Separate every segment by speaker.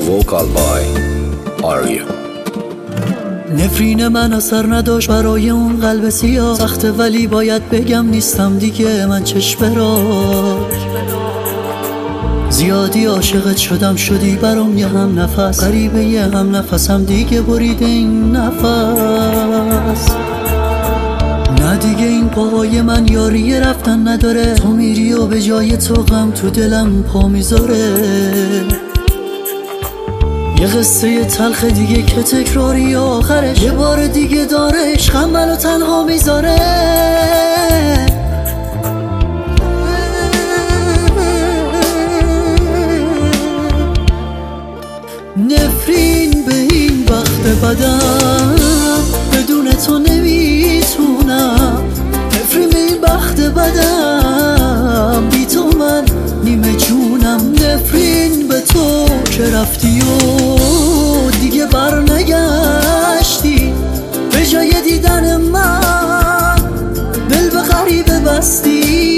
Speaker 1: Vocal by Arya.
Speaker 2: نفرین من اثر نداشت برای اون قلب سیاه، سخته ولی باید بگم نیستم دیگه من چشم را. زیادی عاشقت شدم شدی برام یه هم نفس، غریبه یه هم نفسم دیگه بریده این نفس. نه دیگه این پاهای من یاری رفتن نداره، تو میری و به جای تو غم تو دلم پا میذاره. یه قصه تلخ دیگه که تکراری آخرش، یه بار دیگه داره عشقم منو تنها میذاره. نفرین به این بخت بدم، بدون تو نمیتونم. نفرین به این بخت بدم، بی تو من نیمه جونم. نفرین به تو که رفتی و دیگه بر نگشتی، به جای دیدن من دل به غریبه بستی.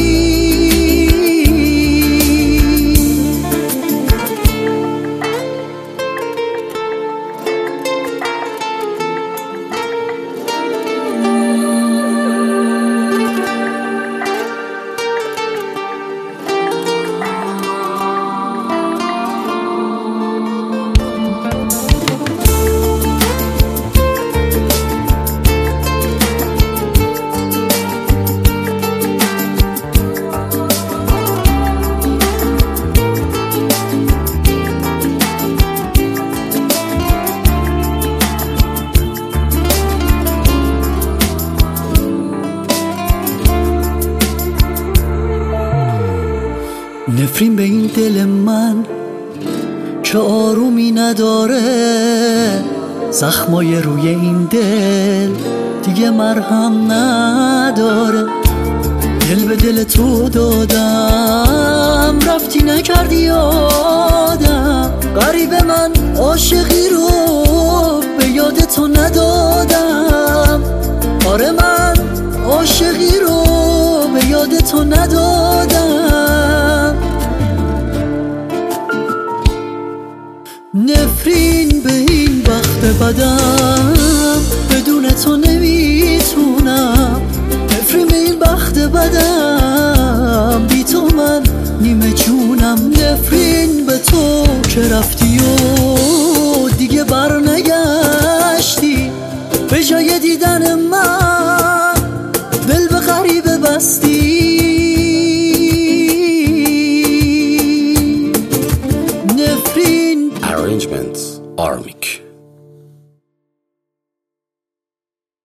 Speaker 2: نفرین به این دل من که آرومی نداره، زخمای روی این دل دیگه مرهم نداره. دل به دل تو دادم، رفتی نکردی یادم. غریبه من عاشقی رو به یاد تو ندادم. آره من عاشقی رو به یاد تو ندادم. نفرین به این بخت بدم، بدون تو نمیتونم. نفرین به این بخت بدم، بی تو من نیمه جونم. نفرین به تو که رفتی و دیگه بر نگشتی، به جای دیدن من دل به غریبه بستی.
Speaker 1: Arrangements Armic.